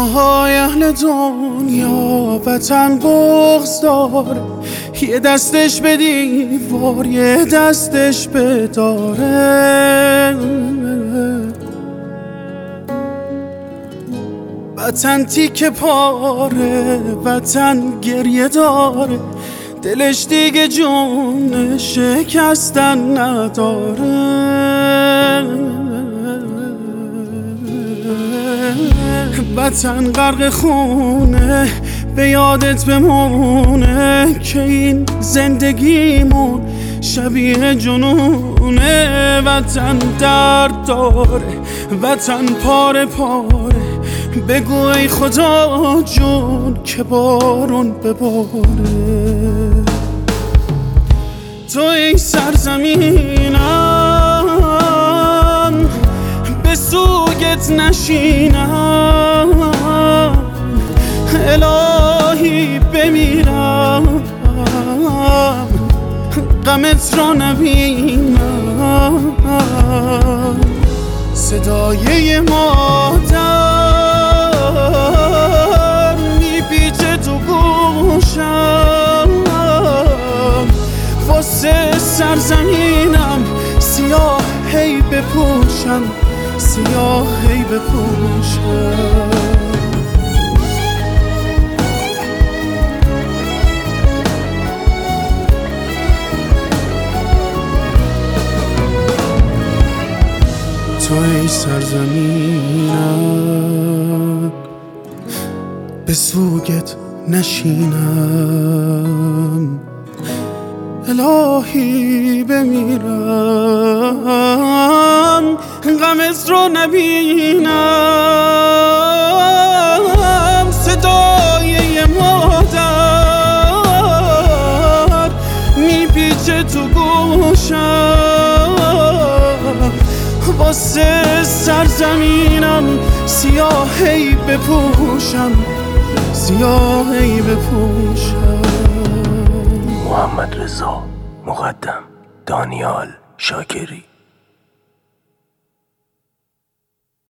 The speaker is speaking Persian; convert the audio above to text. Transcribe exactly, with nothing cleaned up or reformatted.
جاهای اهل دنیا وطن بغض داره، یه دستش به دیوار یه دستش به داره. وطن تیکه پاره، وطن گریه داره، دلش دیگه جون شکستن نداره. وطن غرق خونه، به یادت بمونه که این زندگیمون شبیه جنونه. وطن درد داره، وطن پاره پاره، بگو ای خدا جون که بارون بباره. تو ای سرزمینم به سوگت نشینم، الهی بمیرم غمت را نبینم. صدای مادر میپیچه تو گوشم، واسه سرزمینم سیاه هی بپوشم، سیاه هی بپوشم. تو ای سرزمینم به سوگت نشینم، الهی بمیرم غمت رو نبینم. صدای مادر میپیچه تو گوشم، واسه سرزمینم سیاهی بپوشم، سیاهی بپوشم. محمد رضا مقدم، دانیال شاکری.